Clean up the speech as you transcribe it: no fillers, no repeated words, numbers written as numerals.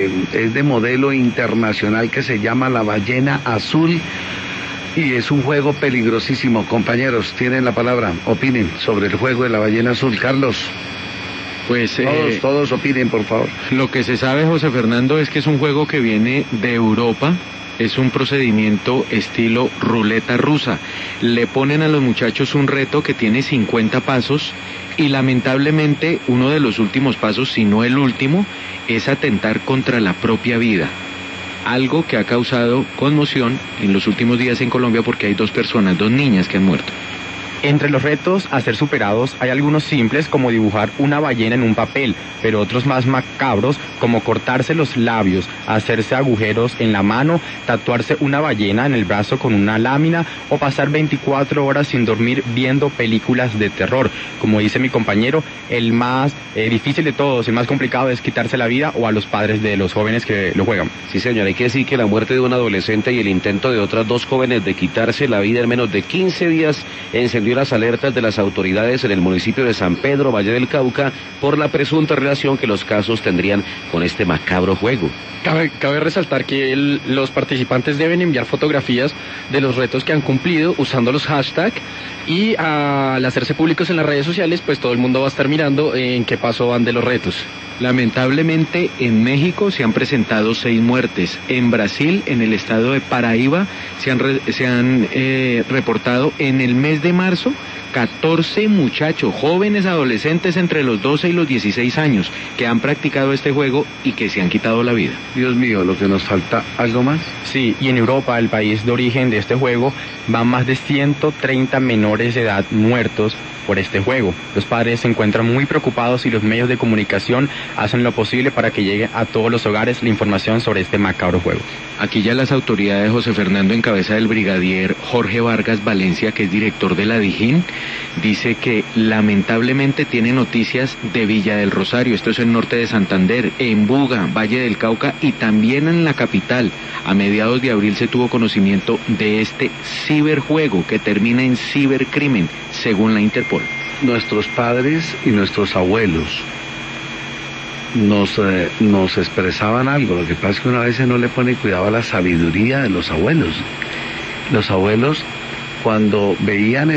Es de modelo internacional que se llama La Ballena Azul y es un juego peligrosísimo. Compañeros, tienen la palabra, opinen sobre el juego de La Ballena Azul. Carlos. Pues todos opinen, por favor. Lo que se sabe, José Fernando, es que es un juego que viene de Europa. Es un procedimiento estilo ruleta rusa. Le ponen a los muchachos un reto que tiene 50 pasos y lamentablemente uno de los últimos pasos, si no el último, es atentar contra la propia vida. Algo que ha causado conmoción en los últimos días en Colombia porque hay dos niñas que han muerto. Entre los retos a ser superados hay algunos simples como dibujar una ballena en un papel, pero otros más macabros como cortarse los labios, hacerse agujeros en la mano, tatuarse una ballena en el brazo con una lámina o pasar 24 horas sin dormir viendo películas de terror. Como dice mi compañero, el más difícil de todos, el más complicado es quitarse la vida o a los padres de los jóvenes que lo juegan. Sí, señor, hay que decir que la muerte de un adolescente y el intento de otras dos jóvenes de quitarse la vida en menos de 15 días encendió las alertas de las autoridades en el municipio de San Pedro, Valle del Cauca, por la presunta relación que los casos tendrían con este macabro juego. Cabe resaltar que los participantes deben enviar fotografías de los retos que han cumplido usando los hashtags y al hacerse públicos en las redes sociales, pues todo el mundo va a estar mirando en qué paso van de los retos. Lamentablemente en México se han presentado 6 muertes. En Brasil, en el estado de Paraíba, se han reportado en el mes de marzo 14 muchachos, jóvenes adolescentes entre los 12 y los 16 años, que han practicado este juego y que se han quitado la vida. Dios mío, lo que nos falta, ¿algo más? Sí, y en Europa, el país de origen de este juego, van más de 130 menores de edad muertos por este juego. Los padres se encuentran muy preocupados y los medios de comunicación hacen lo posible para que llegue a todos los hogares la información sobre este macabro juego. Aquí ya las autoridades, José Fernando, en cabeza del brigadier Jorge Vargas Valencia, que es director de la Dijín, dice que lamentablemente tiene noticias de Villa del Rosario, esto es el norte de Santander, en Buga, Valle del Cauca y también en la capital. A mediados de abril se tuvo conocimiento de este ciberjuego que termina en cibercrimen, según la Interpol. Nuestros padres y nuestros abuelos nos expresaban algo. Lo que pasa es que una vez no le pone cuidado a la sabiduría de los abuelos. Los abuelos, cuando veían